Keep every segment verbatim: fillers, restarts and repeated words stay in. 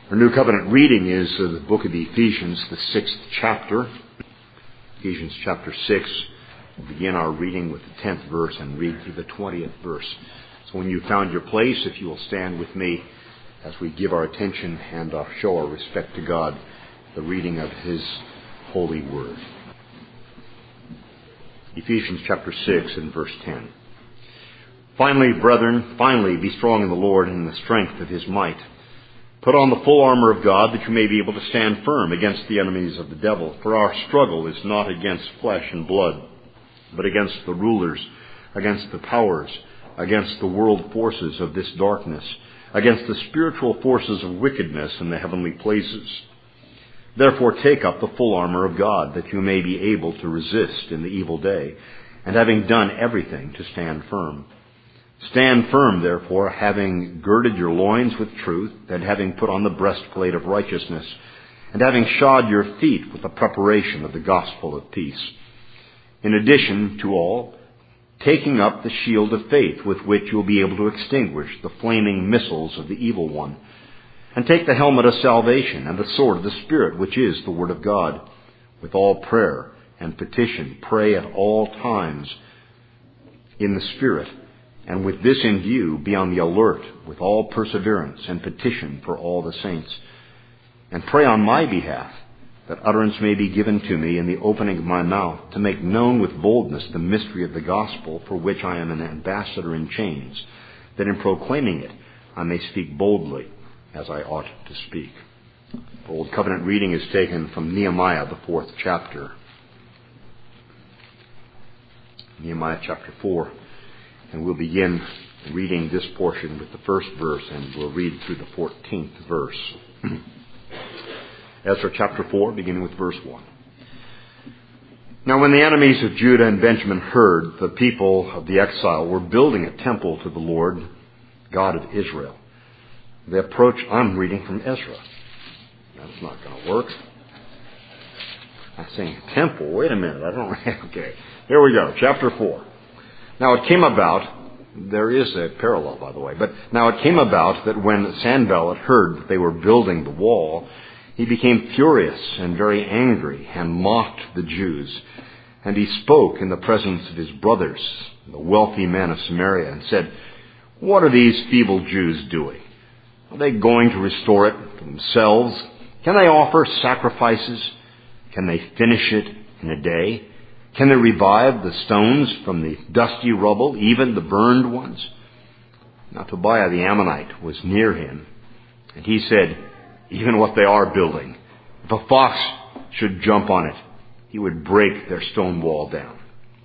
Our New Covenant reading is uh, the book of Ephesians, the sixth chapter. Ephesians chapter six. We'll begin our reading with the tenth verse and read through the twentieth verse. So when you've found your place, if you will stand with me as we give our attention and uh, show our respect to God, the reading of His holy word. Ephesians chapter six and verse ten. Finally, brethren, finally be strong in the Lord and in the strength of His might. Put on the full armor of God, that you may be able to stand firm against the enemies of the devil. For our struggle is not against flesh and blood, but against the rulers, against the powers, against the world forces of this darkness, against the spiritual forces of wickedness in the heavenly places. Therefore take up the full armor of God, that you may be able to resist in the evil day, and having done everything, to stand firm. Stand firm, therefore, having girded your loins with truth, and having put on the breastplate of righteousness, and having shod your feet with the preparation of the gospel of peace. In addition to all, taking up the shield of faith, with which you will be able to extinguish the flaming missiles of the evil one. And take the helmet of salvation and the sword of the Spirit, which is the Word of God. With all prayer and petition, pray at all times in the Spirit. And with this in view, be on the alert with all perseverance and petition for all the saints. And pray on my behalf, that utterance may be given to me in the opening of my mouth, to make known with boldness the mystery of the gospel, for which I am an ambassador in chains, that in proclaiming it I may speak boldly as I ought to speak. The Old Covenant reading is taken from Nehemiah, the fourth chapter. Nehemiah chapter four. And we'll begin reading this portion with the first verse, and we'll read through the fourteenth verse. Ezra chapter four, beginning with verse one. Now when the enemies of Judah and Benjamin heard the people of the exile were building a temple to the Lord, God of Israel, they approached. I'm reading from Ezra. That's not going to work. I'm saying temple. Wait a minute. I don't. Okay. Here we go. Chapter four. Now it came about, there is a parallel, by the way, but now it came about that when Sanballat heard that they were building the wall, he became furious and very angry and mocked the Jews. And he spoke in the presence of his brothers, the wealthy men of Samaria, and said, "What are these feeble Jews doing? Are they going to restore it themselves? Can they offer sacrifices? Can they finish it in a day? Can they revive the stones from the dusty rubble, even the burned ones?" Now Tobiah the Ammonite was near him, and he said, "Even what they are building, if a fox should jump on it, he would break their stone wall down.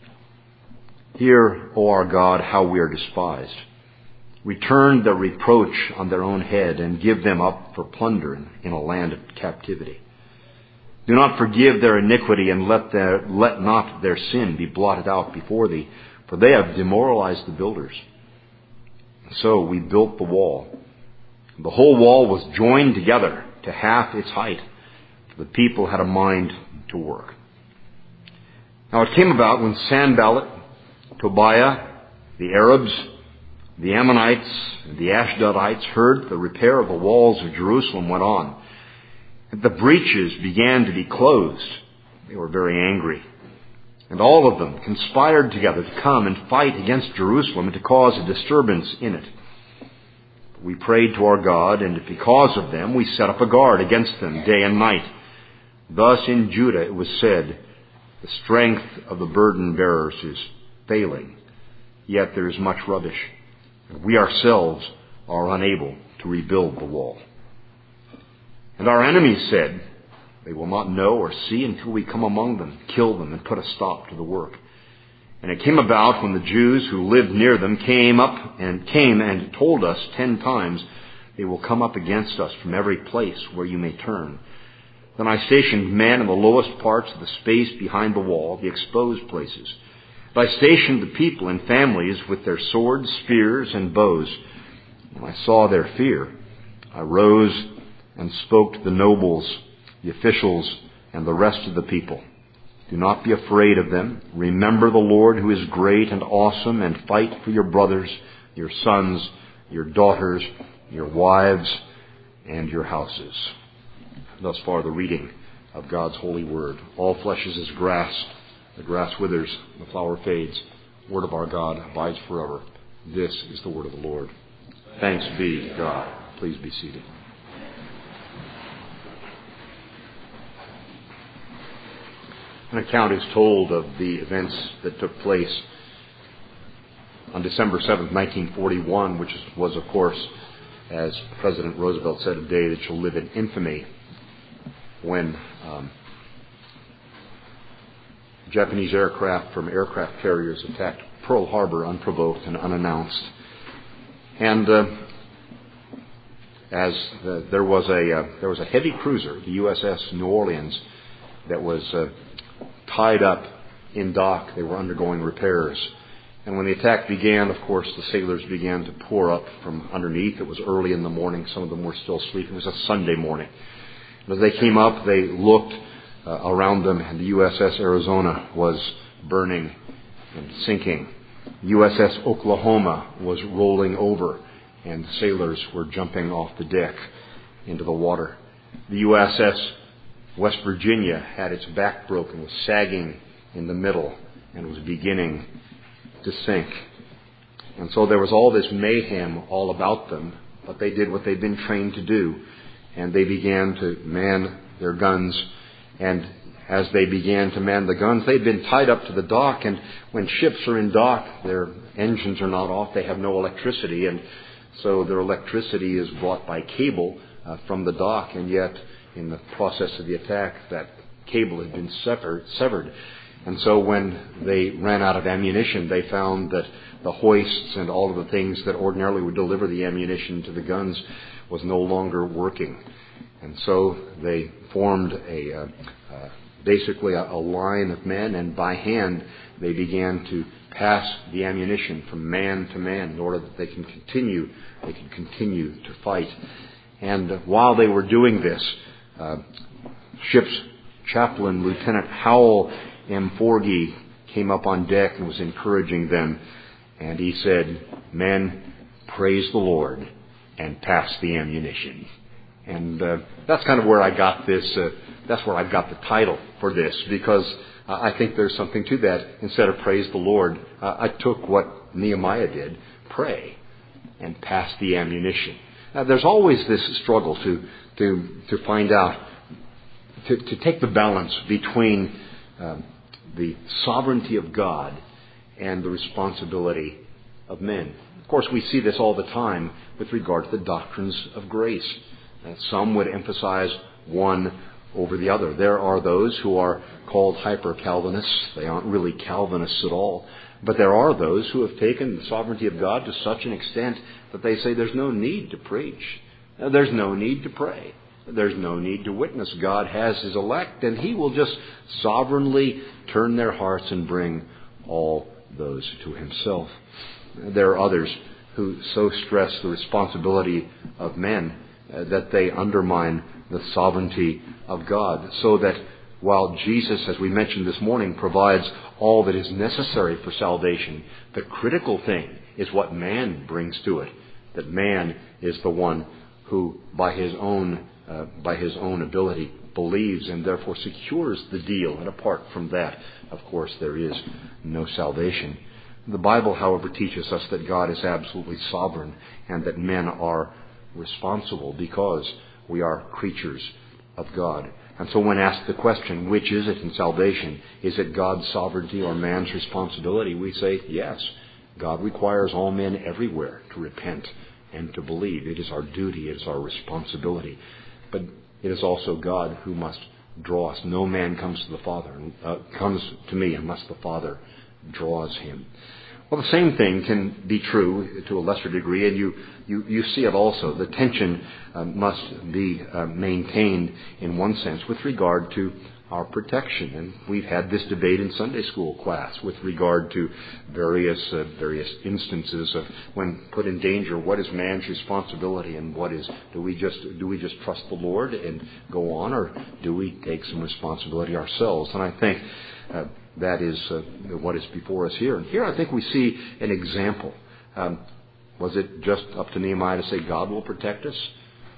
Hear, O our God, how we are despised. Return the reproach on their own head, and give them up for plunder in a land of captivity. Do not forgive their iniquity, and let their, let not their sin be blotted out before thee, for they have demoralized the builders." So we built the wall. The whole wall was joined together to half its height, for the people had a mind to work. Now it came about when Sanballat, Tobiah, the Arabs, the Ammonites, and the Ashdodites heard the repair of the walls of Jerusalem went on, and the breaches began to be closed. They were very angry. And all of them conspired together to come and fight against Jerusalem and to cause a disturbance in it. We prayed to our God, and because of them we set up a guard against them day and night. Thus in Judah it was said, "The strength of the burden bearers is failing, yet there is much rubbish, and we ourselves are unable to rebuild the wall." And our enemies said, "They will not know or see until we come among them, kill them, and put a stop to the work." And it came about when the Jews who lived near them came up and came and told us ten times, "They will come up against us from every place where you may turn." Then I stationed men in the lowest parts of the space behind the wall, the exposed places. And I stationed the people in families with their swords, spears, and bows. When I saw their fear, I rose and spoke to the nobles, the officials, and the rest of the people. "Do not be afraid of them. Remember the Lord, who is great and awesome, and fight for your brothers, your sons, your daughters, your wives, and your houses. Thus far the reading of God's holy word. All flesh is as grass. The grass withers, the flower fades. The word of our God abides forever. This is the word of the Lord. Thanks be to God. Please be seated. An account is told of the events that took place on December seventh, nineteen forty-one, which was, of course, as President Roosevelt said, a day that shall live in infamy, when um, Japanese aircraft from aircraft carriers attacked Pearl Harbor unprovoked and unannounced. And uh, as the, there was a uh, there was a heavy cruiser, the U S S New Orleans, that was uh, tied up in dock. They were undergoing repairs. And when the attack began, of course, the sailors began to pour up from underneath. It was early in the morning. Some of them were still sleeping. It was a Sunday morning. And as they came up, they looked uh, around them, and the U S S Arizona was burning and sinking. U S S Oklahoma was rolling over, and sailors were jumping off the deck into the water. The U S S West Virginia had its back broken, was sagging in the middle, and was beginning to sink. And so there was all this mayhem all about them, but they did what they'd been trained to do, and they began to man their guns. And as they began to man the guns, they'd been tied up to the dock, and when ships are in dock, their engines are not off, they have no electricity, and so their electricity is brought by cable uh, from the dock, and yet in the process of the attack, that cable had been severed, severed. And so when they ran out of ammunition, they found that the hoists and all of the things that ordinarily would deliver the ammunition to the guns was no longer working. And so they formed a uh, uh, basically a, a line of men, and by hand they began to pass the ammunition from man to man in order that they can continue, they could continue to fight. And while they were doing this, uh, ship's chaplain, Lieutenant Howell M. Forgy, came up on deck and was encouraging them, and he said, "Men, praise the Lord and pass the ammunition." And uh, that's kind of where I got this, uh, that's where I got the title for this, because uh, I think there's something to that. Instead of praise the Lord, uh, I took what Nehemiah did, pray and pass the ammunition. Now, there's always this struggle to to to find out, to, to take the balance between um, the sovereignty of God and the responsibility of men. Of course, we see this all the time with regard to the doctrines of grace. Uh, some would emphasize one over the other. There are those who are called hyper-Calvinists. They aren't really Calvinists at all. But there are those who have taken the sovereignty of God to such an extent that they say there's no need to preach. Uh, there's no need to pray. There's no need to witness. God has His elect, and He will just sovereignly turn their hearts and bring all those to Himself. There are others who so stress the responsibility of men uh, that they undermine the sovereignty of God, so that while Jesus, as we mentioned this morning, provides all that is necessary for salvation, the critical thing is what man brings to it. That man is the one who, by his own uh, by his own ability, believes and therefore secures the deal. And apart from that, of course, there is no salvation. The Bible, however, teaches us that God is absolutely sovereign and that men are responsible because we are creatures of God. And so when asked the question, which is it in salvation? Is it God's sovereignty or man's responsibility? We say, yes. God requires all men everywhere to repent and to believe. It is our duty. It is our responsibility. But it is also God who must draw us. No man comes to the Father, uh, comes to me unless the Father draws him. Well, the same thing can be true to a lesser degree, and you, you, you see it also. The tension uh, must be uh, maintained in one sense with regard to our protection. And we've had this debate in Sunday school class with regard to various uh, various instances of when put in danger, what is man's responsibility and what is, do we just do we just trust the Lord and go on, or do we take some responsibility ourselves? And I think uh, that is uh, what is before us here. And here I think we see an example. Um, was it just up to Nehemiah to say God will protect us?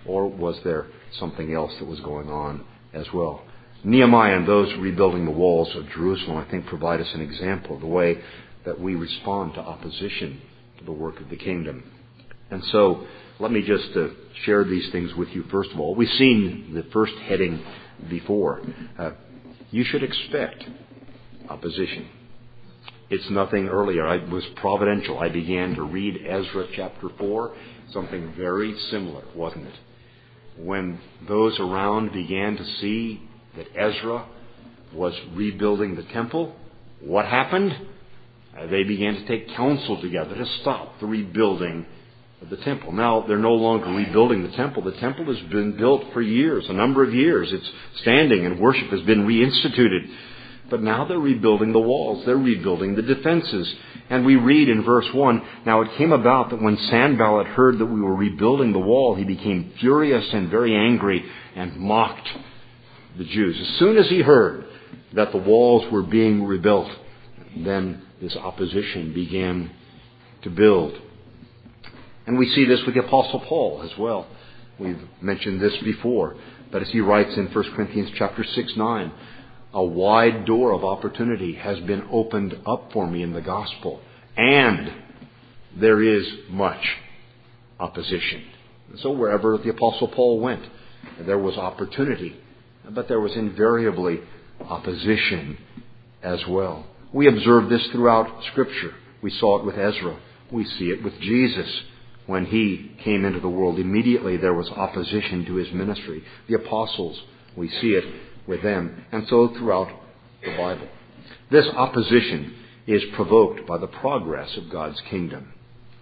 Or was there something else that was going on as well? Nehemiah and those rebuilding the walls of Jerusalem, I think, provide us an example of the way that we respond to opposition to the work of the kingdom. And so, let me just uh, share these things with you first of all. We've seen the first heading before. Uh, you should expect opposition. It's nothing earlier. I was providential. I began to read Ezra chapter four, something very similar, wasn't it? When those around began to see that Ezra was rebuilding the temple, what happened? Uh, they began to take counsel together to stop the rebuilding of the temple. Now, they're no longer rebuilding the temple. The temple has been built for years, a number of years. It's standing and worship has been reinstituted. But now they're rebuilding the walls. They're rebuilding the defenses. And we read in verse one, now it came about that when Sanballat heard that we were rebuilding the wall, he became furious and very angry and mocked the Jews. As soon as he heard that the walls were being rebuilt, then this opposition began to build. And we see this with the Apostle Paul as well. We've mentioned this before. But as he writes in First Corinthians chapter six, nine, a wide door of opportunity has been opened up for me in the gospel. And there is much opposition. And so wherever the Apostle Paul went, there was opportunity. But there was invariably opposition as well. We observe this throughout Scripture. We saw it with Ezra. We see it with Jesus. When he came into the world, immediately there was opposition to his ministry. The apostles, we see it with them, and so throughout the Bible. This opposition is provoked by the progress of God's kingdom.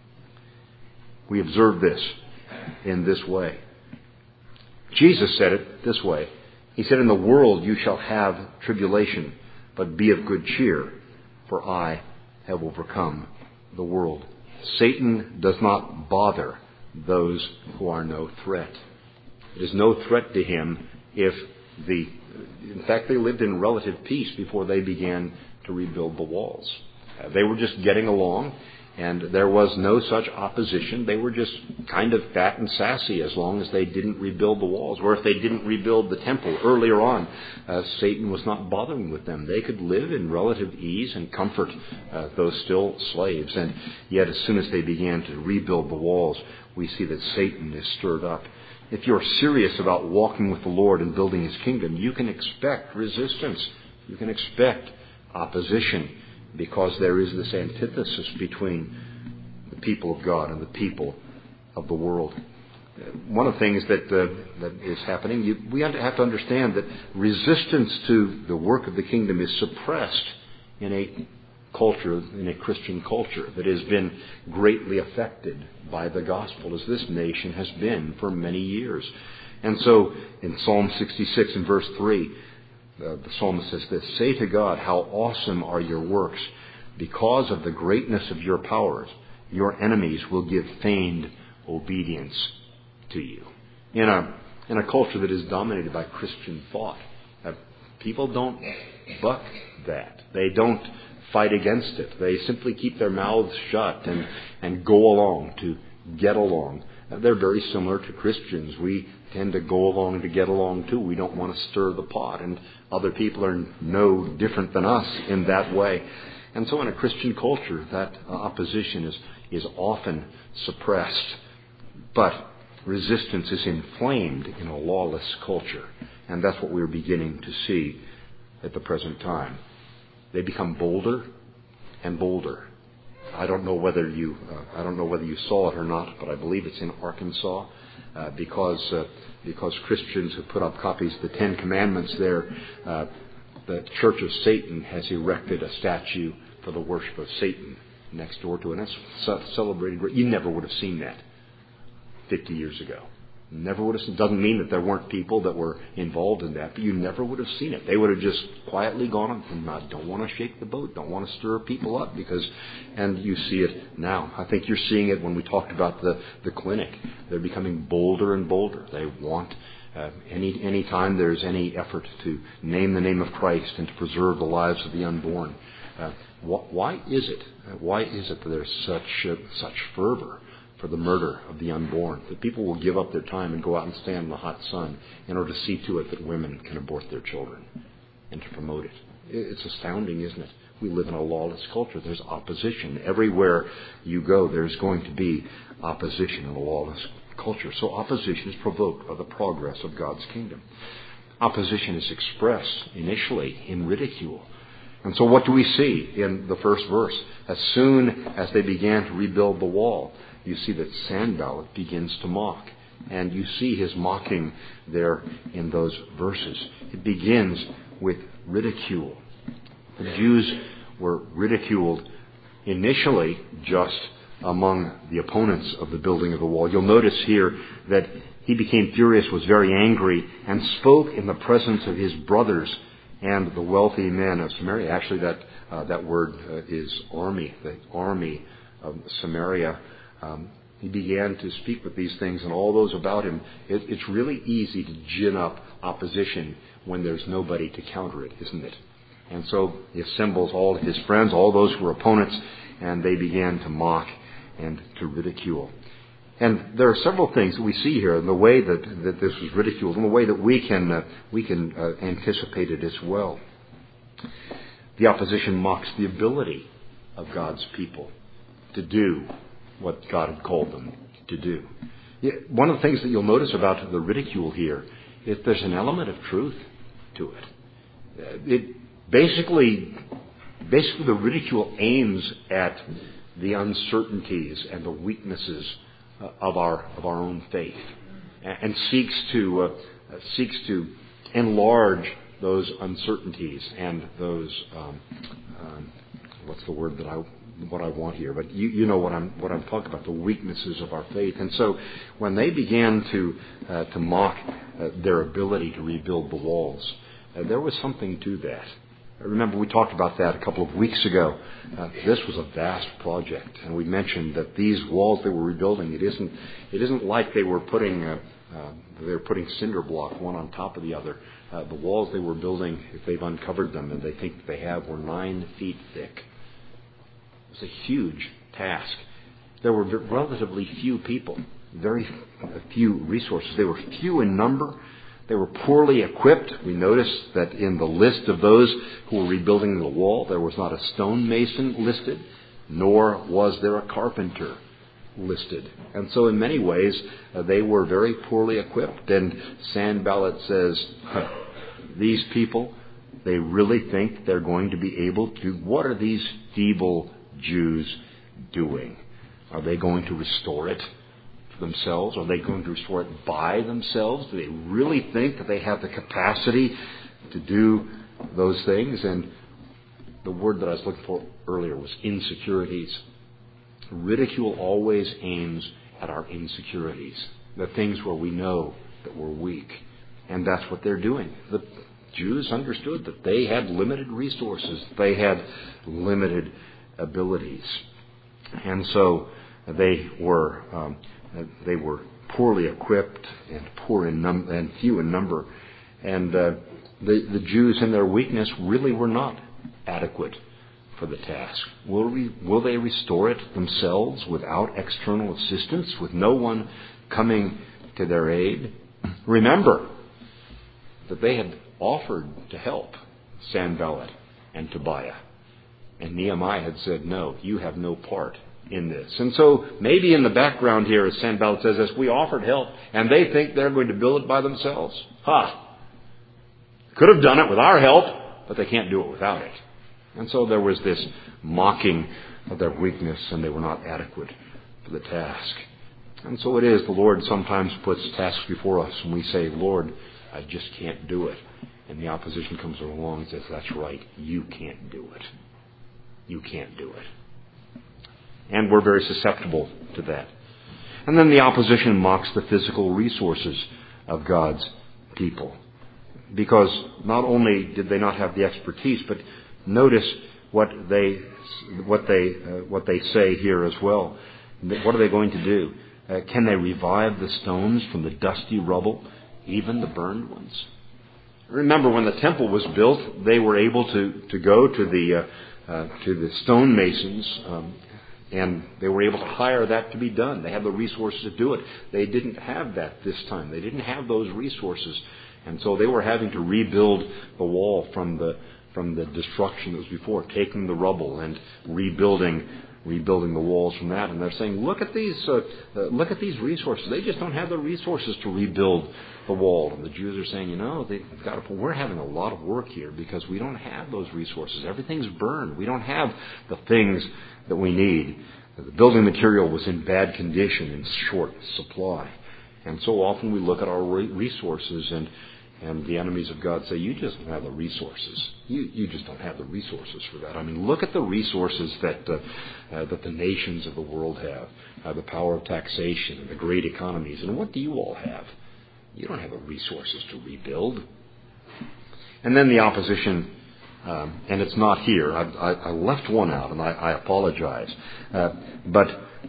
We observe this in this way. Jesus said it this way. He said, in the world you shall have tribulation, but be of good cheer, for I have overcome the world. Satan does not bother those who are no threat. It is no threat to him if the... In fact, they lived in relative peace before they began to rebuild the walls. Uh, they were just getting along, and there was no such opposition. They were just kind of fat and sassy as long as they didn't rebuild the walls. Or if they didn't rebuild the temple earlier on, uh, Satan was not bothering with them. They could live in relative ease and comfort, uh, though still slaves. And yet as soon as they began to rebuild the walls, we see that Satan is stirred up. If you're serious about walking with the Lord and building His kingdom, you can expect resistance. You can expect opposition, because there is this antithesis between the people of God and the people of the world. One of the things that uh, that is happening, you, we have to understand that resistance to the work of the kingdom is suppressed in a culture, in a Christian culture, that has been greatly affected by the gospel, as this nation has been for many years. And so, in Psalm sixty-six and verse three, uh, the psalmist says this, say to God, how awesome are your works. Because of the greatness of your powers, your enemies will give feigned obedience to you. In a, in a culture that is dominated by Christian thought, uh, people don't buck that. They don't fight against it. They simply keep their mouths shut and, and go along to get along. Uh, they're very similar to Christians. We tend to go along to get along too. We don't want to stir the pot, and other people are no different than us in that way. And so in a Christian culture, that uh, opposition is, is often suppressed. But resistance is inflamed in a lawless culture. And that's what we're beginning to see at the present time. They become bolder and bolder. I don't know whether you uh, I don't know whether you saw it or not, but I believe it's in Arkansas, uh, because uh, because Christians have put up copies of the Ten Commandments there. Uh, the Church of Satan has erected a statue for the worship of Satan next door to it. And that's celebrated. You never would have seen that fifty years ago. Never would have seen. Doesn't mean that there weren't people that were involved in that, but you never would have seen it. They would have just quietly gone on and not, don't want to shake the boat, don't want to stir people up, because, and you see it now. I think you're seeing it when we talked about the, the clinic. They're becoming bolder and bolder. They want, uh, any, any time there's any effort to name the name of Christ and to preserve the lives of the unborn. Uh, wh- why is it? Uh, why is it that there's such, uh, such fervor for the murder of the unborn. That people will give up their time and go out and stand in the hot sun in order to see to it that women can abort their children and to promote it. It's astounding, isn't it? We live in a lawless culture. There's opposition. Everywhere you go, there's going to be opposition in a lawless culture. So opposition is provoked by the progress of God's kingdom. Opposition is expressed initially in ridicule. And so what do we see in the first verse? As soon as they began to rebuild the wall, you see that Sanballat begins to mock. And you see his mocking there in those verses. It begins with ridicule. The Jews were ridiculed initially just among the opponents of the building of the wall. You'll notice here that he became furious, was very angry, and spoke in the presence of his brothers and the wealthy men of Samaria. Actually, that uh, that word uh, is army, the army of Samaria. Um, he began to speak with these things, and all those about him. It, it's really easy to gin up opposition when there's nobody to counter it, isn't it? And so he assembles all of his friends, all those who were opponents, and they began to mock and to ridicule. And there are several things that we see here in the way that, that this was ridiculed, and the way that we can uh, we can uh, anticipate it as well. The opposition mocks the ability of God's people to do what God had called them to do. One of the things that you'll notice about the ridicule here is there's an element of truth to it. It basically, basically the ridicule aims at the uncertainties and the weaknesses of our of our own faith, and seeks to uh, seeks to enlarge those uncertainties and those um, um, what's the word that I what I want here? But you you know what I'm what I'm talking about, the weaknesses of our faith. And so when they began to uh, to mock uh, their ability to rebuild the walls, uh, there was something to that. Remember, we talked about that a couple of weeks ago. Uh, this was a vast project, and we mentioned that these walls they were rebuilding, it isn't it isn't like they were putting uh, uh, they were putting cinder block one on top of the other. Uh, the walls they were building, if they've uncovered them, and they think they have, were nine feet thick. It was a huge task. There were relatively few people, very few resources. They were few in number. They were poorly equipped. We noticed that in the list of those who were rebuilding the wall, there was not a stonemason listed, nor was there a carpenter listed. And so in many ways, uh, they were very poorly equipped. And Sanballat says, huh, these people, they really think they're going to be able to, what are these feeble Jews doing? Are they going to restore it themselves? Are they going to restore it by themselves? Do they really think that they have the capacity to do those things? And the word that I was looking for earlier was insecurities. Ridicule always aims at our insecurities, the things where we know that we're weak. And that's what they're doing. The Jews understood that they had limited resources. They had limited abilities. And so they were um, they were poorly equipped and poor in num- and few in number. And uh, the, the Jews in their weakness really were not adequate for the task. Will, we, will they restore it themselves without external assistance, with no one coming to their aid? Remember that they had offered to help Sanballat and Tobiah. And Nehemiah had said, no, you have no part in this. And so maybe in the background here, as Sanballat says this, we offered help, and they think they're going to build it by themselves. Ha! Could have done it with our help, but they can't do it without it. And so there was this mocking of their weakness, and they were not adequate for the task. And so it is, the Lord sometimes puts tasks before us, and we say, Lord, I just can't do it. And the opposition comes along and says, that's right, you can't do it. You can't do it. And we're very susceptible to that. And then the opposition mocks the physical resources of God's people. Because not only did they not have the expertise, but notice what they what they uh, what they say here as well. What are they going to do? Uh, can they revive the stones from the dusty rubble, even the burned ones? Remember, when the temple was built, they were able to, to go to the uh, uh, to the stonemasons um, And they were able to hire that to be done. They had the resources to do it. They didn't have that this time. They didn't have those resources. And so they were having to rebuild the wall from the from the destruction that was before, taking the rubble and rebuilding rebuilding the walls from that. And they're saying, look at these uh, uh, look at these resources. They just don't have the resources to rebuild the wall. And the Jews are saying, you know, they've got to, we're having a lot of work here because we don't have those resources. Everything's burned. We don't have the things that we need. The building material was in bad condition, in short supply. And so often we look at our resources and And the enemies of God say, you just don't have the resources. You you just don't have the resources for that. I mean, look at the resources that uh, uh, that the nations of the world have. Uh, the power of taxation and the great economies. And what do you all have? You don't have the resources to rebuild. And then the opposition, um, and it's not here. I, I, I left one out, and I, I apologize. Uh, but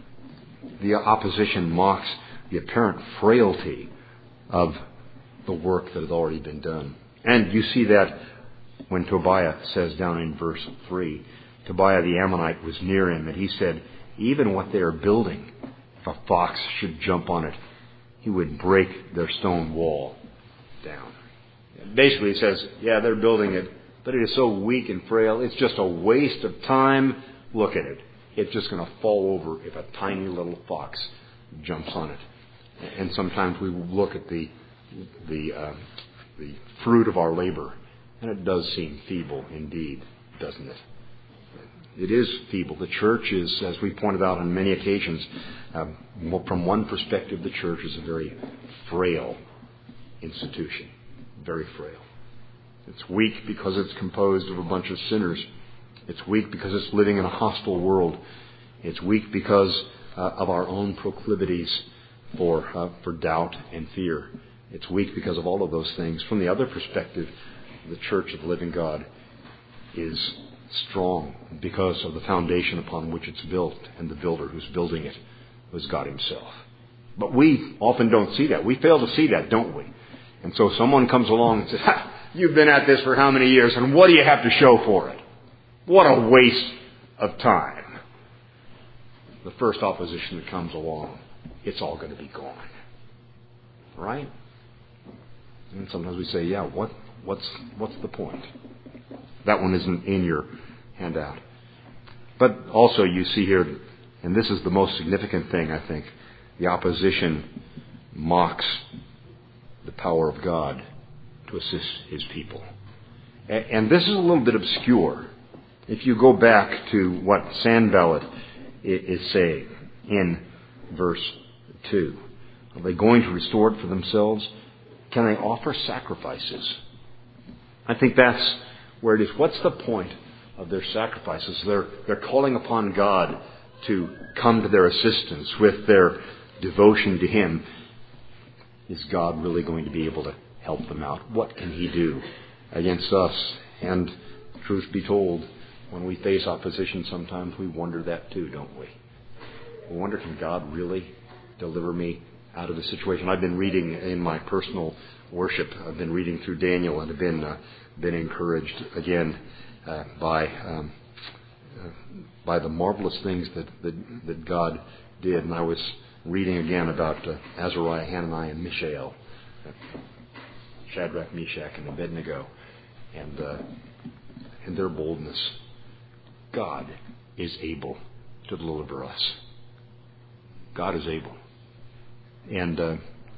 the opposition mocks the apparent frailty of the work that has already been done. And you see that when Tobiah says down in verse three, Tobiah the Ammonite was near him, and he said, even what they are building, if a fox should jump on it, he would break their stone wall down. Basically he says, yeah, they're building it, but it is so weak and frail, it's just a waste of time. Look at it. It's just going to fall over if a tiny little fox jumps on it. And sometimes we look at the the uh, the fruit of our labor, and it does seem feeble indeed, doesn't it? It is feeble. The church is, as we pointed out on many occasions, um, from one perspective, the church is a very frail institution, very frail. It's weak because it's composed of a bunch of sinners. It's weak because it's living in a hostile world. It's weak because uh, of our own proclivities for uh, for doubt and fear. It's weak because of all of those things. From the other perspective, the church of the living God is strong because of the foundation upon which it's built, and the builder who's building it was God himself. But we often don't see that. We fail to see that, don't we? And so someone comes along and says, ha, you've been at this for how many years, and what do you have to show for it? What a waste of time. The first opposition that comes along, it's all going to be gone. Right? And sometimes we say, yeah, what, what's, what's the point? That one isn't in your handout. But also you see here, and this is the most significant thing, I think, the opposition mocks the power of God to assist his people. And this is a little bit obscure. If you go back to what Sanballat is saying in verse two, are they going to restore it for themselves? Can they offer sacrifices? I think that's where it is. What's the point of their sacrifices? They're, they're calling upon God to come to their assistance with their devotion to him. Is God really going to be able to help them out? What can he do against us? And truth be told, when we face opposition, sometimes we wonder that too, don't we? We wonder, can God really deliver me out of the situation? I've been reading in my personal worship. I've been reading through Daniel and have been uh, been encouraged again uh, by um, uh, by the marvelous things that, that that God did. And I was reading again about uh, Azariah, Hananiah, and Mishael, uh, Shadrach, Meshach, and Abednego, and uh, and their boldness. God is able to deliver us. God is able. And uh,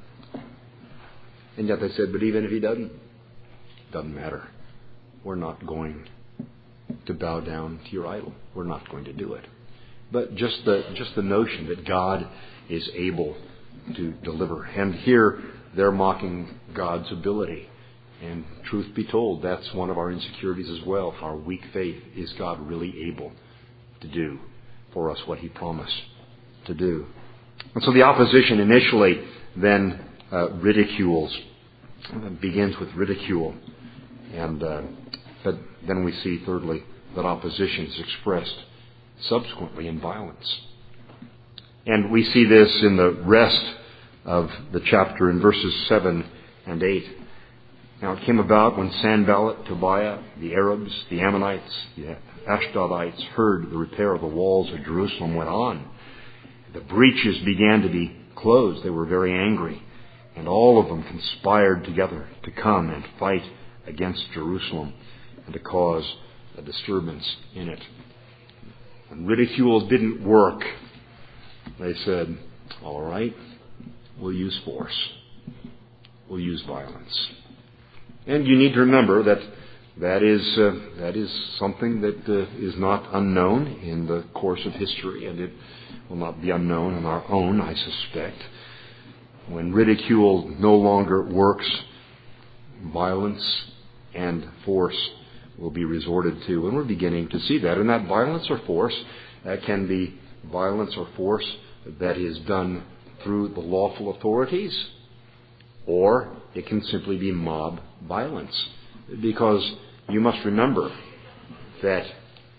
and yet they said, but even if he doesn't, doesn't matter. We're not going to bow down to your idol. We're not going to do it. But just the just the notion that God is able to deliver. And here they're mocking God's ability. And truth be told, that's one of our insecurities as well. Our weak faith. Is God really able to do for us what he promised to do? And so the opposition initially then uh, ridicules, uh, begins with ridicule. And uh, but then we see, thirdly, that opposition is expressed subsequently in violence. And we see this in the rest of the chapter in verses seven and eight. Now it came about when Sanballat, Tobiah, the Arabs, the Ammonites, the Ashdodites heard the repair of the walls of Jerusalem went on. The breaches began to be closed. They were very angry. And all of them conspired together to come and fight against Jerusalem and to cause a disturbance in it. When ridicule didn't work, they said, all right, we'll use force. We'll use violence. And you need to remember that that is uh, that is something that uh, is not unknown in the course of history, and it will not be unknown in our own, I suspect. When ridicule no longer works, violence and force will be resorted to, and we're beginning to see that. And that violence or force uh, can be violence or force that is done through the lawful authorities, or it can simply be mob violence. Because you must remember that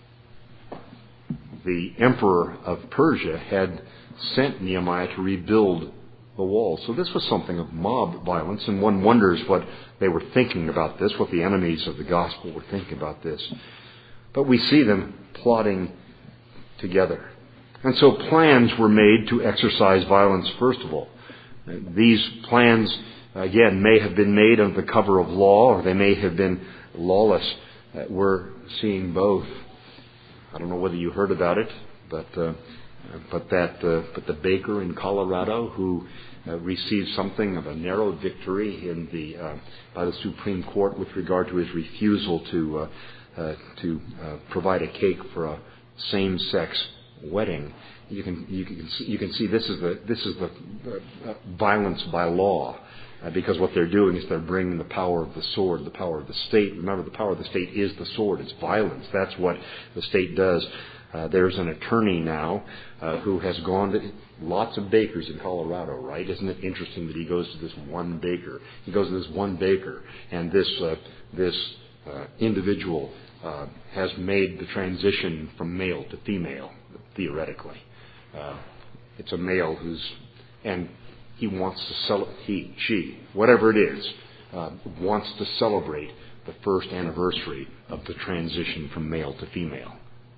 the emperor of Persia had sent Nehemiah to rebuild the wall. So this was something of mob violence, and one wonders what they were thinking about this, what the enemies of the gospel were thinking about this. But we see them plotting together. And so plans were made to exercise violence, first of all. These plans, again, may have been made under the cover of law, or they may have been lawless. Uh, we're seeing both. I don't know whether you heard about it, but uh, but that uh, but the baker in Colorado who uh, received something of a narrow victory in the uh, by the Supreme Court with regard to his refusal to uh, uh, to uh, provide a cake for a same-sex wedding. You can you can see, you can see this is the this is the uh, violence by law. Uh, because what they're doing is they're bringing the power of the sword, the power of the state. Remember, the power of the state is the sword. It's violence. That's what the state does. Uh, there's an attorney now uh, who has gone to lots of bakers in Colorado, right? Isn't it interesting that he goes to this one baker? He goes to this one baker, and this uh, this uh, individual uh, has made the transition from male to female, theoretically. Uh, it's a male who's... and he wants to celebrate, he, she, whatever it is, uh, wants to celebrate the first anniversary of the transition from male to female.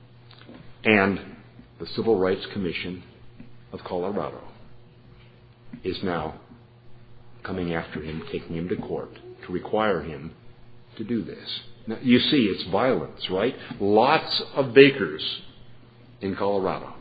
And the Civil Rights Commission of Colorado is now coming after him, taking him to court to require him to do this. Now, you see, it's violence, right? Lots of bakers in Colorado.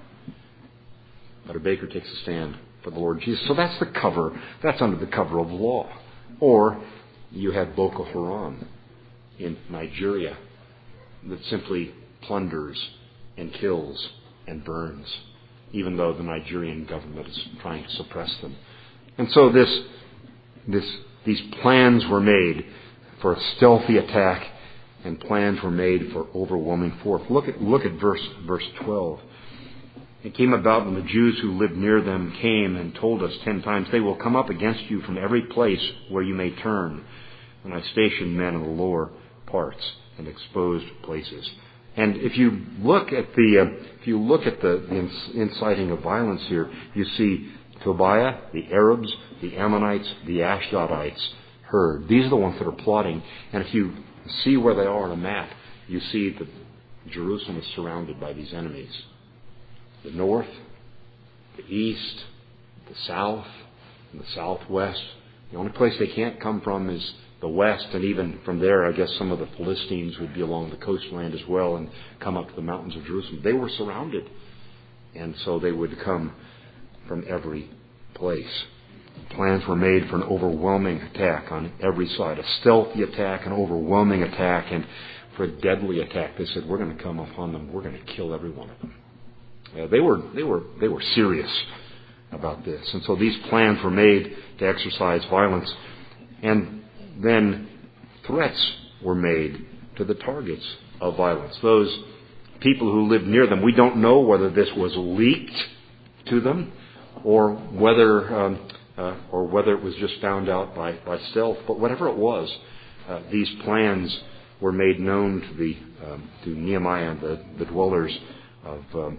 But a baker takes a stand for the Lord Jesus. So that's the cover. That's under the cover of law. Or you had Boko Haram in Nigeria that simply plunders and kills and burns, even though the Nigerian government is trying to suppress them. And so this, this, these plans were made for a stealthy attack, and plans were made for overwhelming force. Look at look at verse verse twelve. It came about when the Jews who lived near them came and told us ten times, they will come up against you from every place where you may turn. And I stationed men in the lower parts and exposed places. And if you look at the uh, if you look at the, the inciting of violence here, you see Tobiah, the Arabs, the Ammonites, the Ashdodites heard. These are the ones that are plotting. And if you see where they are on a map, you see that Jerusalem is surrounded by these enemies. The north, the east, the south, and the southwest. The only place they can't come from is the west, and even from there, I guess some of the Philistines would be along the coastland as well and come up to the mountains of Jerusalem. They were surrounded, and so they would come from every place. Plans were made for an overwhelming attack on every side, a stealthy attack, an overwhelming attack, and for a deadly attack. They said, we're going to come upon them, we're going to kill every one of them. Uh, they were they were they were serious about this, and so these plans were made to exercise violence, and then threats were made to the targets of violence. Those people who lived near them, we don't know whether this was leaked to them, or whether um, uh, or whether it was just found out by, by stealth. But whatever it was, uh, these plans were made known to the um, to Nehemiah and the, the dwellers of. Um,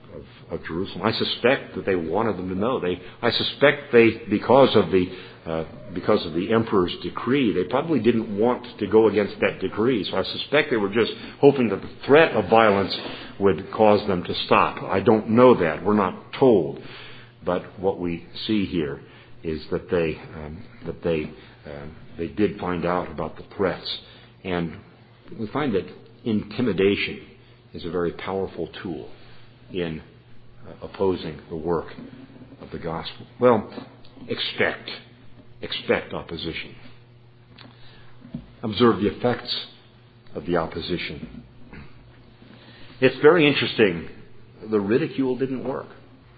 of, of Jerusalem. I suspect that they wanted them to know. They, I suspect they, because of the uh, because of the emperor's decree, they probably didn't want to go against that decree. So I suspect they were just hoping that the threat of violence would cause them to stop. I don't know that. We're not told. But what we see here is that they um, that they um, they did find out about the threats, and we find that intimidation is a very powerful tool in uh, opposing the work of the gospel. Well, expect expect opposition. Observe the effects of the opposition. It's very interesting. The ridicule didn't work.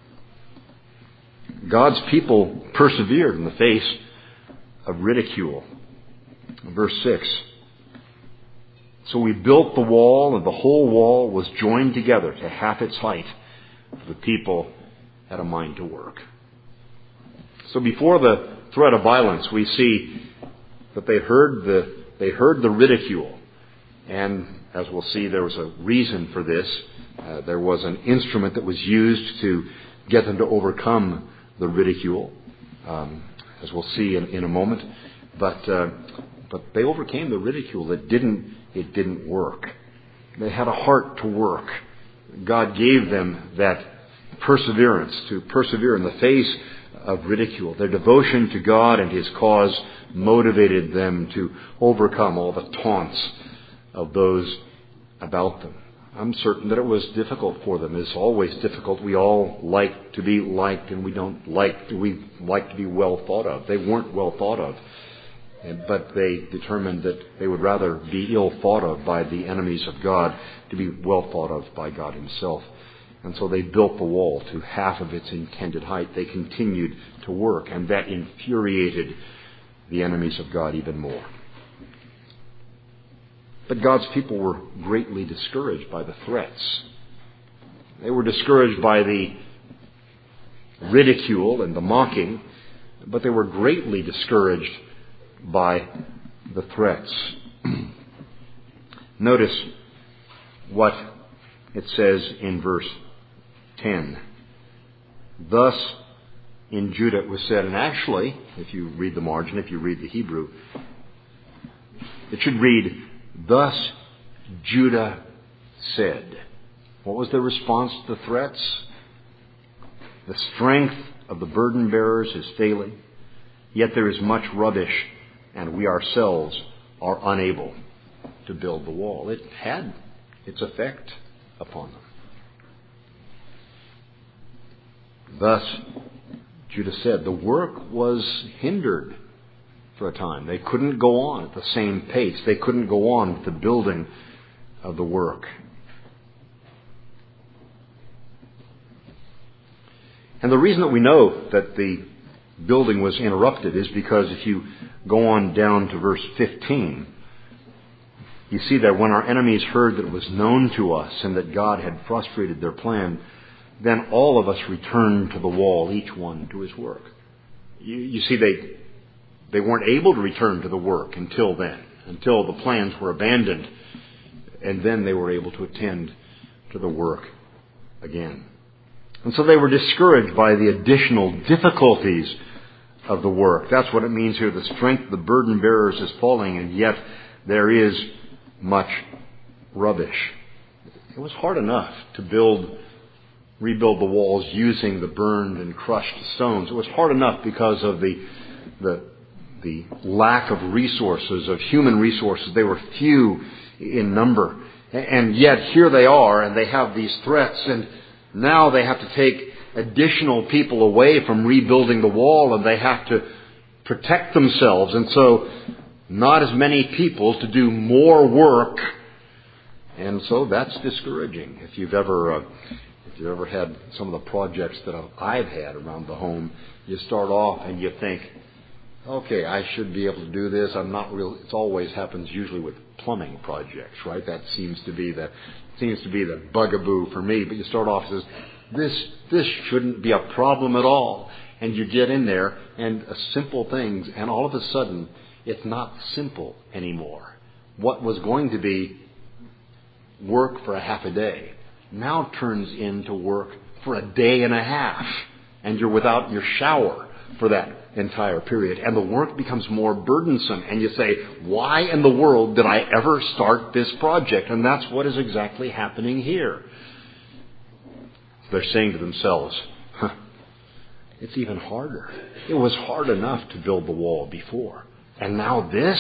God's people persevered in the face of ridicule. Verse six. So we built the wall, and the whole wall was joined together to half its height. The people had a mind to work. So before the threat of violence, we see that they heard the they heard the ridicule, and as we'll see, there was a reason for this. Uh, there was an instrument that was used to get them to overcome the ridicule, um, as we'll see in, in a moment. But uh, but they overcame the ridicule. It didn't it didn't work. They had a heart to work. God gave them that perseverance to persevere in the face of ridicule. Their devotion to God and His cause motivated them to overcome all the taunts of those about them. I'm certain that it was difficult for them. It's always difficult. We all like to be liked, and we don't like to, we like to be well thought of. They weren't well thought of, but they determined that they would rather be ill thought of by the enemies of God to be well thought of by God Himself. And so they built the wall to half of its intended height. They continued to work, and that infuriated the enemies of God even more. But God's people were greatly discouraged by the threats. They were discouraged by the ridicule and the mocking, but they were greatly discouraged by the threats. Notice what it says in verse ten. Thus in Judah it was said, and actually, if you read the margin, if you read the Hebrew, it should read, thus Judah said. What was their response to the threats? The strength of the burden bearers is failing, yet there is much rubbish, and we ourselves are unable to build the wall. It had its effect upon them. Thus Judah said, the work was hindered for a time. They couldn't go on at the same pace. They couldn't go on with the building of the work. And the reason that we know that the building was interrupted is because if you go on down to verse fifteen, you see that when our enemies heard that it was known to us and that God had frustrated their plan, then all of us returned to the wall, each one to his work. You, you see, they they weren't able to return to the work until then, until the plans were abandoned, and then they were able to attend to the work again. And so they were discouraged by the additional difficulties of the work. That's what it means here. The strength of the burden bearers is falling, and yet there is much rubbish. It was hard enough to build, rebuild the walls using the burned and crushed stones. It was hard enough because of the the the lack of resources, of human resources. They were few in number. And yet here they are, and they have these threats, and now they have to take additional people away from rebuilding the wall, and they have to protect themselves. And so not as many people to do more work. And so that's discouraging. If you've ever uh, if you've ever had some of the projects that I've had around the home, you start off and you think, okay, I should be able to do this. I'm not real. It always happens usually with plumbing projects, right? That seems to be the seems to be the bugaboo for me. But you start off and says, this this shouldn't be a problem at all. And you get in there and uh, simple things, and all of a sudden it's not simple anymore. What was going to be work for a half a day now turns into work for a day and a half, and you're without your shower for that entire period. And the work becomes more burdensome. And you say, why in the world did I ever start this project? And that's what is exactly happening here. They're saying to themselves, huh, it's even harder. It was hard enough to build the wall before. And now this?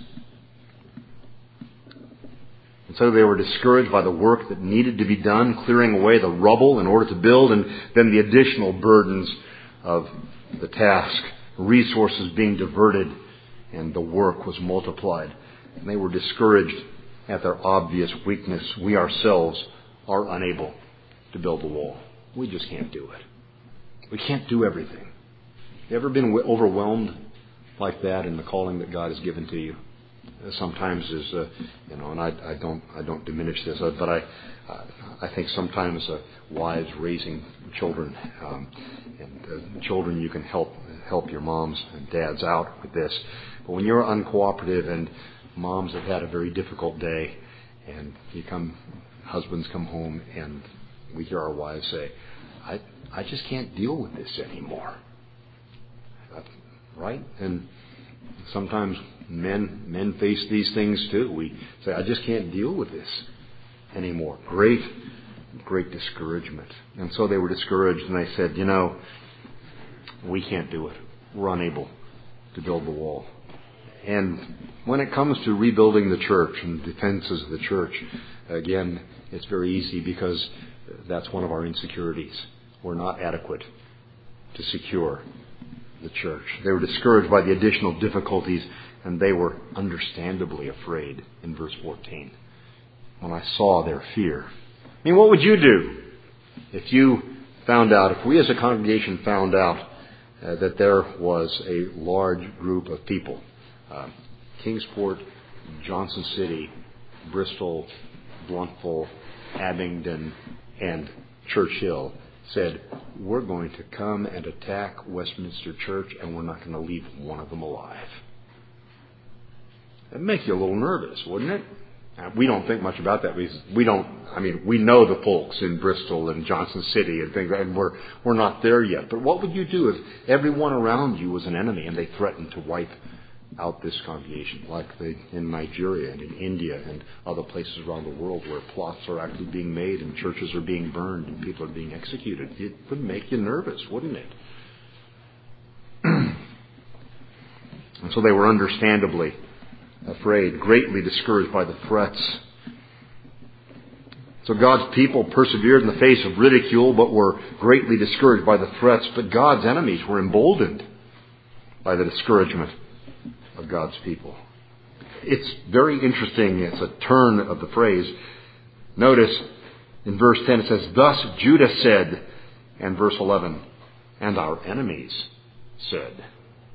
And so they were discouraged by the work that needed to be done, clearing away the rubble in order to build, and then the additional burdens of the task, resources being diverted, and the work was multiplied. And they were discouraged at their obvious weakness. We ourselves are unable to build the wall. We just can't do it. We can't do everything. You ever been overwhelmed like that in the calling that God has given to you? Sometimes is, uh, you know, and I, I don't, I don't diminish this, uh, but I, uh, I think sometimes uh, wives raising children, um, and uh, children, you can help help your moms and dads out with this. But when you're uncooperative and moms have had a very difficult day, and you come, husbands come home, and we hear our wives say, "I, I just can't deal with this anymore." Uh, right? And sometimes men men face these things too. We say, "I just can't deal with this anymore." Great, great discouragement. And so they were discouraged, and they said, "You know, we can't do it. We're unable to build the wall." And when it comes to rebuilding the church and defenses of the church, again, it's very easy because that's one of our insecurities. We're not adequate to secure the church. They were discouraged by the additional difficulties, and they were understandably afraid in verse fourteen. When I saw their fear. I mean, what would you do if you found out, if we as a congregation found out uh, that there was a large group of people, uh, Kingsport, Johnson City, Bristol, Bluntville, Abingdon, and Churchill, said, we're going to come and attack Westminster Church, and we're not going to leave one of them alive. That'd make you a little nervous, wouldn't it? Uh, we don't think much about that because we don't, I mean, we know the folks in Bristol and Johnson City and things, and we're, we're not there yet. But what would you do if everyone around you was an enemy and they threatened to wipe out this congregation, like they, in Nigeria and in India and other places around the world where plots are actually being made and churches are being burned and people are being executed? It would make you nervous, wouldn't it? And so they were understandably afraid, greatly discouraged by the threats. So God's people persevered in the face of ridicule, but were greatly discouraged by the threats. But God's enemies were emboldened by the discouragement of God's people. It's very interesting. It's a turn of the phrase. Notice in verse ten it says, thus Judah said, and verse eleven, and our enemies said.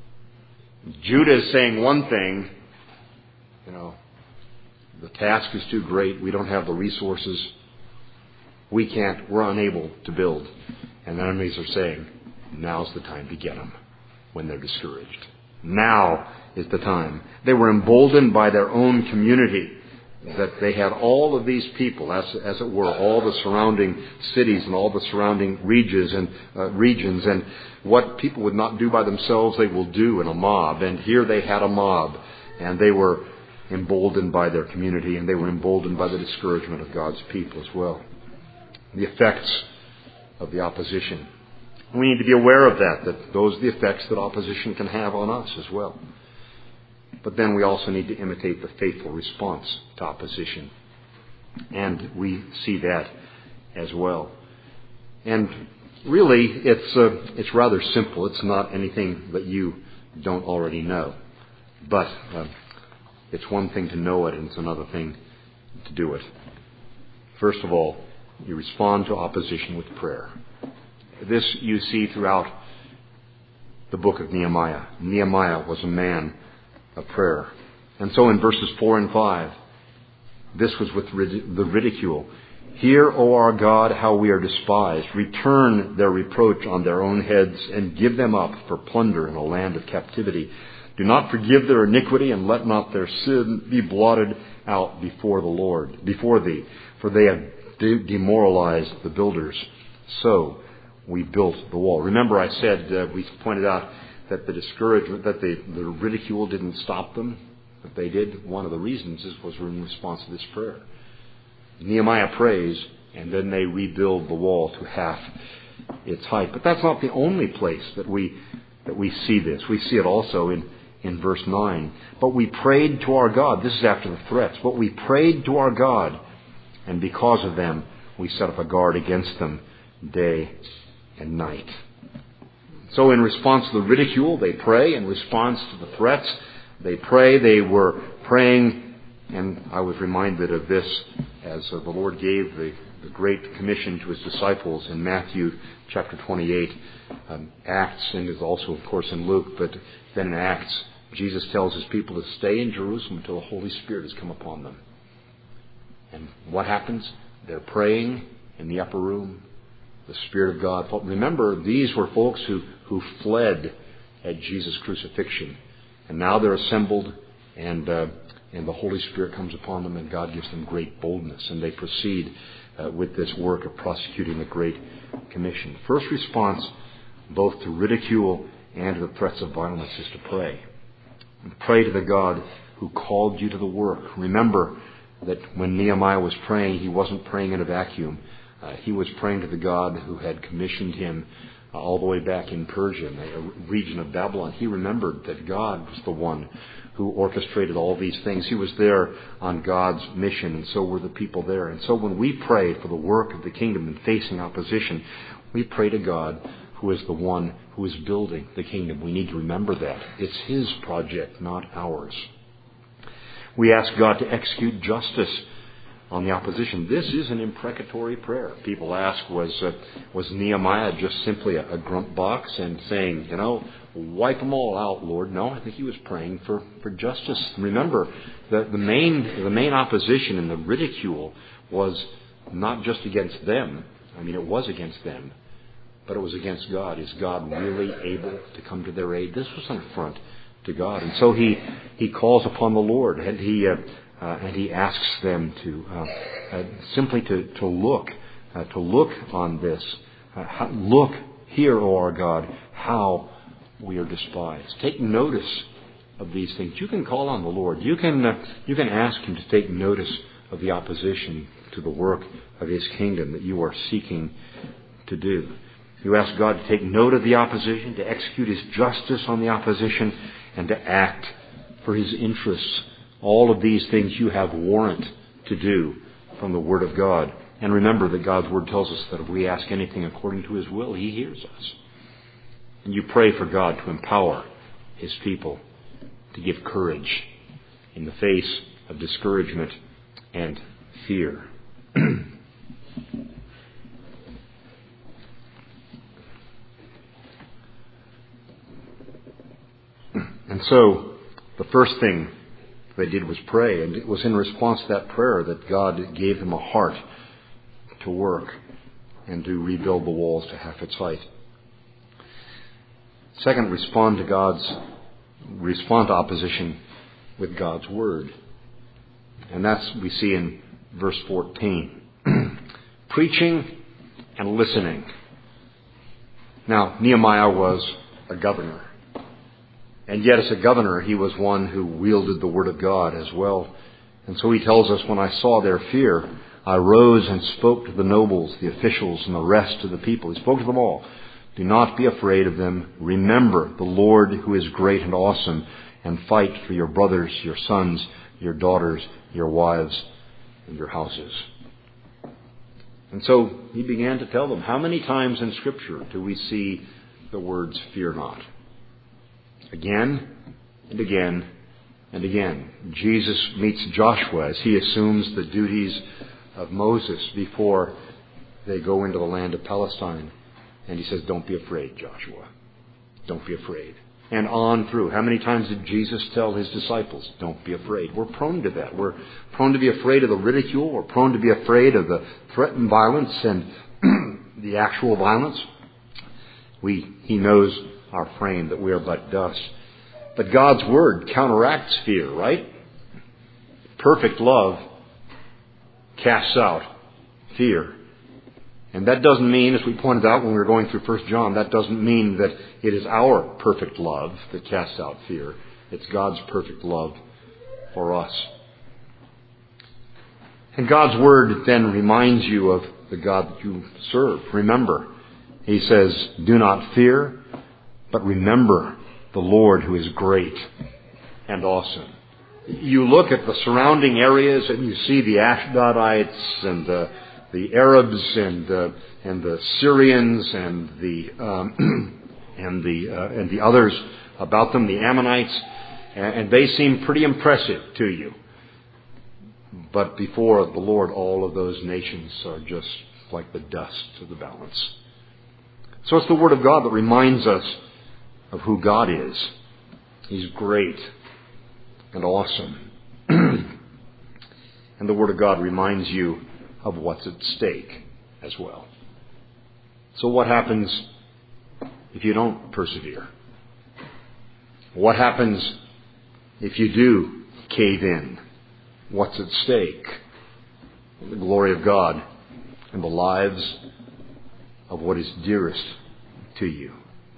Judah is saying one thing, you know, the task is too great. We don't have the resources. We can't, we're unable to build. And the enemies are saying, now's the time to get them when they're discouraged. Now is the time. They were emboldened by their own community, that they had all of these people, as, as it were, all the surrounding cities and all the surrounding regions and uh, regions, and what people would not do by themselves, they will do in a mob. And here they had a mob, and they were emboldened by their community, and they were emboldened by the discouragement of God's people as well. The effects of the opposition. We need to be aware of that, that those are the effects that opposition can have on us as well. But then we also need to imitate the faithful response to opposition. And we see that as well. And really, it's uh, it's rather simple. It's not anything that you don't already know. But uh, it's one thing to know it, and it's another thing to do it. First of all, you respond to opposition with prayer. This you see throughout the book of Nehemiah. Nehemiah was a man of prayer. And so in verses four and five, this was with rid- the ridicule. Hear, O our God, how we are despised. Return their reproach on their own heads and give them up for plunder in a land of captivity. Do not forgive their iniquity, and let not their sin be blotted out before the Lord, before thee, for they have de- demoralized the builders. So we built the wall. Remember I said, uh, we pointed out that the discouragement, that the, the ridicule didn't stop them, that they did. One of the reasons is was in response to this prayer. Nehemiah prays, and then they rebuild the wall to half its height. But that's not the only place that we that we see this. We see it also in, in verse nine. But we prayed to our God. This is after the threats. But we prayed to our God, and because of them, we set up a guard against them day and night. So in response to the ridicule, they pray. In response to the threats, they pray. They were praying, and I was reminded of this as uh, the Lord gave the, the Great Commission to His disciples in Matthew chapter twenty-eight, um, Acts, and is also, of course, in Luke. But then in Acts, Jesus tells His people to stay in Jerusalem until the Holy Spirit has come upon them. And what happens? They're praying in the upper room. The Spirit of God. Remember, these were folks who, who fled at Jesus' crucifixion. And now they're assembled, and uh, and the Holy Spirit comes upon them, and God gives them great boldness. And they proceed uh, with this work of prosecuting the Great Commission. First response, both to ridicule and to the threats of violence, is to pray. And pray to the God who called you to the work. Remember that when Nehemiah was praying, he wasn't praying in a vacuum. Uh, he was praying to the God who had commissioned him uh, all the way back in Persia, in the region of Babylon. He remembered that God was the one who orchestrated all these things. He was there on God's mission, and so were the people there. And so when we pray for the work of the kingdom and facing opposition, we pray to God who is the one who is building the kingdom. We need to remember that. It's His project, not ours. We ask God to execute justice on the opposition. This is an imprecatory prayer. People ask, was uh, was Nehemiah just simply a, a grunt box and saying, you know, wipe them all out, Lord? No, I think he was praying for, for justice. Remember, the, the main the main opposition and the ridicule was not just against them. I mean, it was against them, but it was against God. Is God really able to come to their aid? This was an affront to God. And so he, he calls upon the Lord, and he uh, Uh, and he asks them to uh, uh, simply to to look uh, to look on this. Uh, how, look here, O our God, how we are despised. Take notice of these things. You can call on the Lord. You can uh, you can ask Him to take notice of the opposition to the work of His kingdom that you are seeking to do. You ask God to take note of the opposition, to execute His justice on the opposition, and to act for His interests. All of these things you have warrant to do from the Word of God. And remember that God's Word tells us that if we ask anything according to His will, He hears us. And you pray for God to empower His people, to give courage in the face of discouragement and fear. And so, the first thing they did was pray, and it was in response to that prayer that God gave them a heart to work and to rebuild the walls to half its height. Second, respond to God's respond to opposition with God's word, and that's we see in verse fourteen. Preaching and listening. Now, Nehemiah was a governor. And yet as a governor, he was one who wielded the Word of God as well. And so he tells us, when I saw their fear, I rose and spoke to the nobles, the officials, and the rest of the people. He spoke to them all. Do not be afraid of them. Remember the Lord who is great and awesome, and fight for your brothers, your sons, your daughters, your wives, and your houses. And so he began to tell them. How many times in Scripture do we see the words, fear not? Again and again and again. Jesus meets Joshua as he assumes the duties of Moses before they go into the land of Palestine. And he says, don't be afraid, Joshua. Don't be afraid. And on through. How many times did Jesus tell his disciples, don't be afraid? We're prone to that. We're prone to be afraid of the ridicule. We're prone to be afraid of the threatened violence and the actual violence. We, he knows our frame, that we are but dust. But God's Word counteracts fear, right? Perfect love casts out fear. And that doesn't mean, as we pointed out when we were going through First John, that doesn't mean that it is our perfect love that casts out fear. It's God's perfect love for us. And God's Word then reminds you of the God that you serve. Remember, He says, do not fear, but remember the Lord who is great and awesome. You look at the surrounding areas and you see the Ashdodites and the, the Arabs and the, and the Syrians and the um, and the uh, and the others about them, the Ammonites, and, and they seem pretty impressive to you. But before the Lord, all of those nations are just like the dust of the balance. So it's the Word of God that reminds us of who God is. He's great and awesome. And the Word of God reminds you of what's at stake as well. So what happens if you don't persevere? What happens if you do cave in? What's at stake? The glory of God and the lives of what is dearest to you.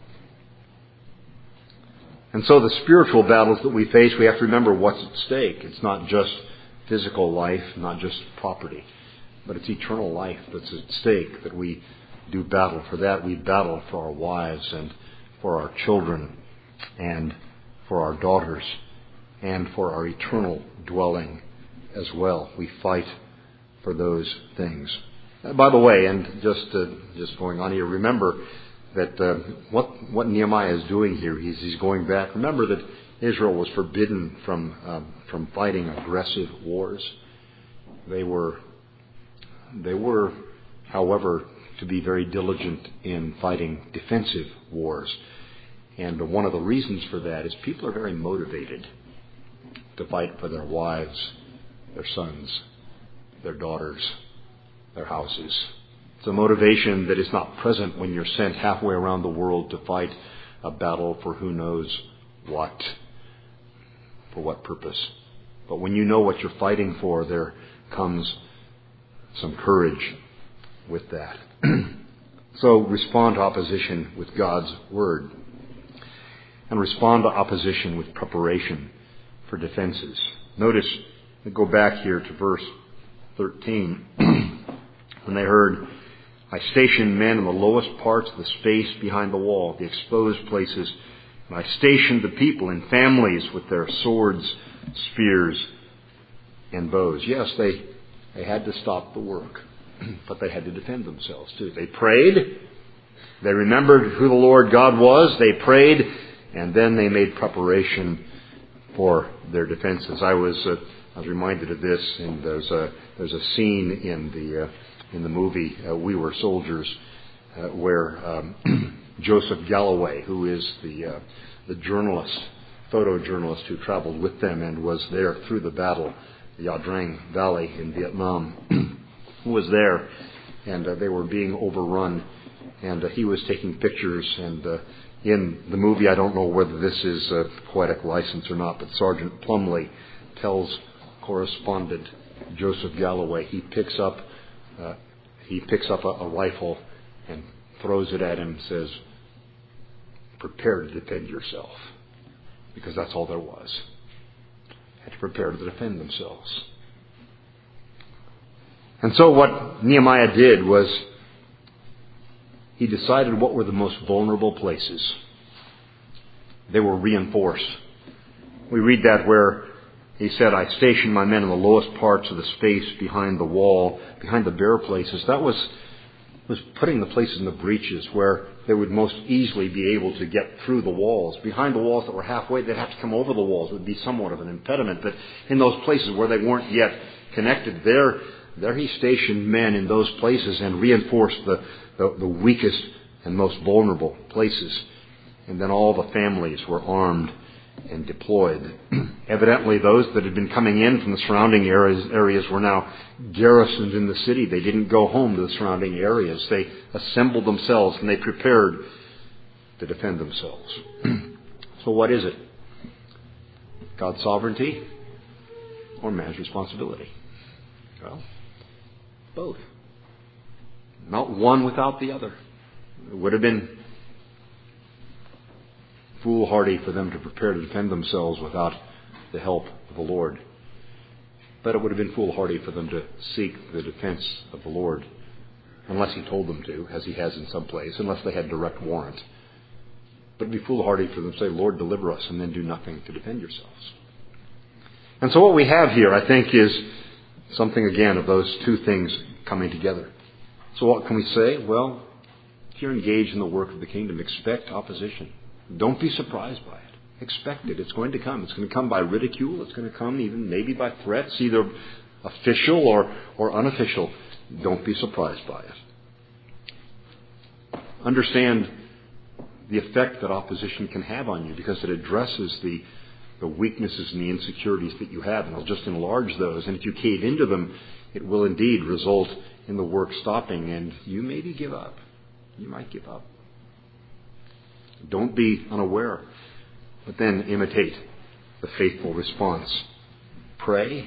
And so the spiritual battles that we face, we have to remember what's at stake. It's not just physical life, not just property, but it's eternal life that's at stake, that we do battle for that. We battle for our wives and for our children and for our daughters and for our eternal dwelling as well. We fight for those things. Uh, by the way, and just uh, just going on here, remember that uh, what what Nehemiah is doing here, he's he's going back. Remember that Israel was forbidden from um, from fighting aggressive wars. They were they were, however, to be very diligent in fighting defensive wars. And one of the reasons for that is people are very motivated to fight for their wives, their sons, their daughters, their houses. It's a motivation that is not present when you're sent halfway around the world to fight a battle for who knows what, for what purpose. But when you know what you're fighting for, there comes some courage with that. So respond to opposition with God's Word. And respond to opposition with preparation for defenses. Notice, we go back here to verse thirteen. When they heard, I stationed men in the lowest parts of the space behind the wall, the exposed places, and I stationed the people in families with their swords, spears, and bows. Yes, they, they had to stop the work, but they had to defend themselves too. They prayed, they remembered who the Lord God was, they prayed, and then they made preparation for their defenses. I was uh, I was reminded of this, and there's a there's a scene in the uh, in the movie uh, We Were Soldiers, uh, where um, Joseph Galloway, who is the uh, the journalist, photojournalist who traveled with them and was there through the battle, the Ia Drang Valley in Vietnam, was there, and uh, they were being overrun, and uh, he was taking pictures. And uh, in the movie, I don't know whether this is a poetic license or not, but Sergeant Plumley tells correspondent Joseph Galloway he picks up uh, he picks up a, a rifle and throws it at him and says, prepare to defend yourself, because that's all there was. Had to prepare to defend themselves. And so what Nehemiah did was he decided what were the most vulnerable places. They were reinforced. We read that where he said, I stationed my men in the lowest parts of the space behind the wall, behind the bare places. That was was putting the places in the breaches where they would most easily be able to get through the walls. Behind the walls that were halfway, they'd have to come over the walls. It would be somewhat of an impediment. But in those places where they weren't yet connected, there, there he stationed men in those places and reinforced the, the, the weakest and most vulnerable places. And then all the families were armed and deployed. Evidently, those that had been coming in from the surrounding areas, areas were now garrisoned in the city. They didn't go home to the surrounding areas. They assembled themselves and they prepared to defend themselves. So what is it? God's sovereignty or man's responsibility? Well, both. Not one without the other. It would have been foolhardy for them to prepare to defend themselves without the help of the Lord. But it would have been foolhardy for them to seek the defense of the Lord unless He told them to, as He has in some place, unless they had direct warrant. But it would be foolhardy for them to say, Lord, deliver us, and then do nothing to defend yourselves. And so what we have here, I think, is something, again, of those two things coming together. So what can we say? Well, if you're engaged in the work of the kingdom, expect opposition. Don't be surprised by it. Expect it. It's going to come. It's going to come by ridicule. It's going to come even maybe by threats, either official or, or unofficial. Don't be surprised by it. Understand the effect that opposition can have on you, because it addresses the, the weaknesses and the insecurities that you have, and it'll just enlarge those. And if you cave into them, it will indeed result in the work stopping, and you maybe give up. You might give up. Don't be unaware, but then imitate the faithful response. Pray.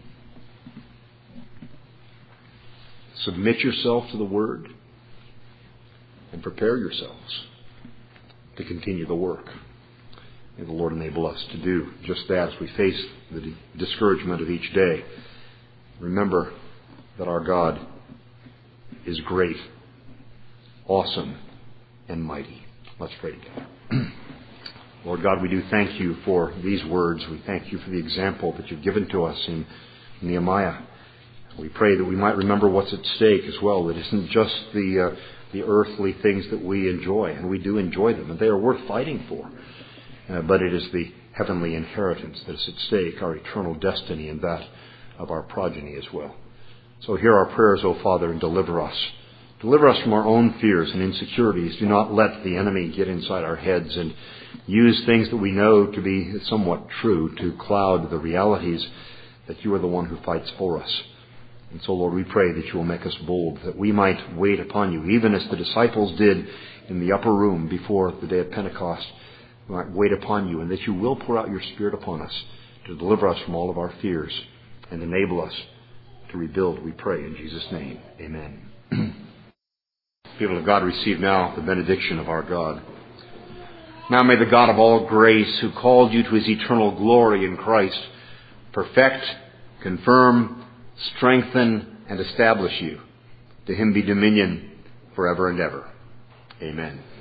Submit yourself to the Word, and prepare yourselves to continue the work. May the Lord enable us to do just that as we face the discouragement of each day. Remember that our God is great, awesome, and mighty. Let's pray together. Lord God, we do thank you for these words. We thank you for the example that you've given to us in Nehemiah. We pray that we might remember what's at stake as well. It isn't just the uh, the earthly things that we enjoy, and we do enjoy them, and they are worth fighting for. Uh, but it is the heavenly inheritance that is at stake, our eternal destiny, and that of our progeny as well. So hear our prayers, O Father, and deliver us. Deliver us from our own fears and insecurities. Do not let the enemy get inside our heads and use things that we know to be somewhat true to cloud the realities that you are the one who fights for us. And so, Lord, we pray that you will make us bold, that we might wait upon you, even as the disciples did in the upper room before the day of Pentecost. We might wait upon you, and that you will pour out your Spirit upon us to deliver us from all of our fears and enable us to rebuild, we pray in Jesus' name. Amen. People of God, receive now the benediction of our God. Now may the God of all grace, who called you to his eternal glory in Christ, perfect, confirm, strengthen, and establish you. To him be dominion forever and ever. Amen.